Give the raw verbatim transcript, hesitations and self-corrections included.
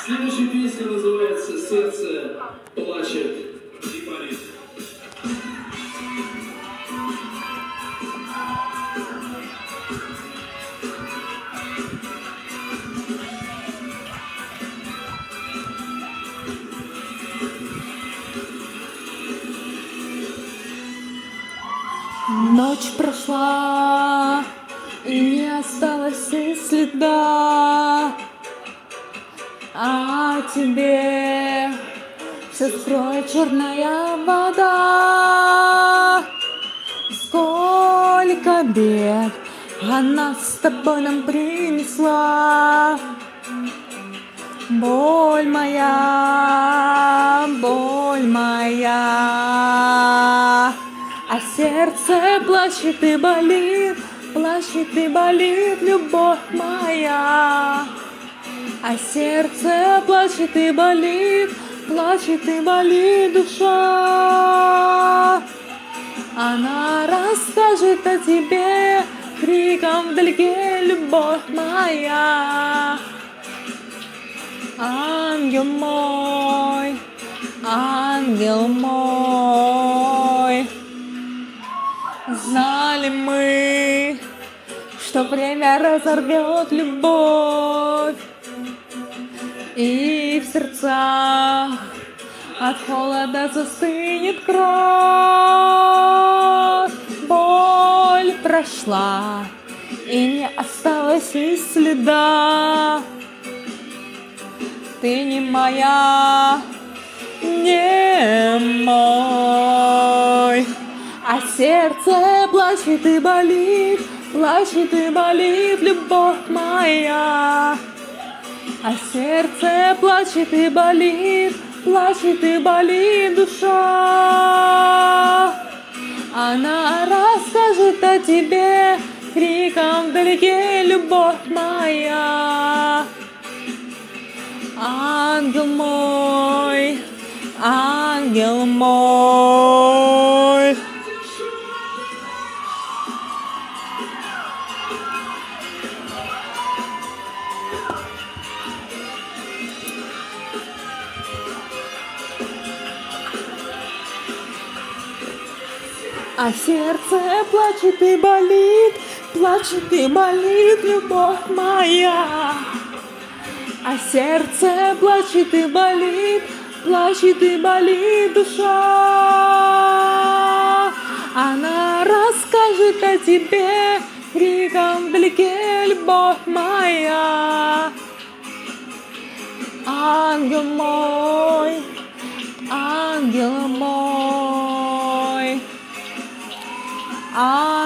Следующая песня называется «Сердце плачет и болит». Ночь прошла, и не осталось и следа, а тебе все скроет черная вода. Сколько бед она с тобой нам принесла. Боль моя, боль моя. А сердце плачет и болит, плачет и болит, любовь моя. А сердце плачет и болит, плачет и болит душа. Она расскажет о тебе криком вдалеке, любовь моя. Ангел мой, ангел мой. Знали мы, что время разорвет любовь, и в сердцах от холода застынет кровь. Боль прошла, и не осталось и следа. Ты не моя, не мой. А сердце плачет и болит, плачет и болит, любовь моя. А сердце плачет и болит, плачет и болит душа. Она расскажет о тебе криком вдалеке, любовь моя. Ангел мой, ангел мой. А сердце плачет и болит, плачет и болит, любовь моя. А сердце плачет и болит, плачет и болит душа. Она расскажет о тебе криком вдалеке, любовь моя. Ангел мой, ангел мой.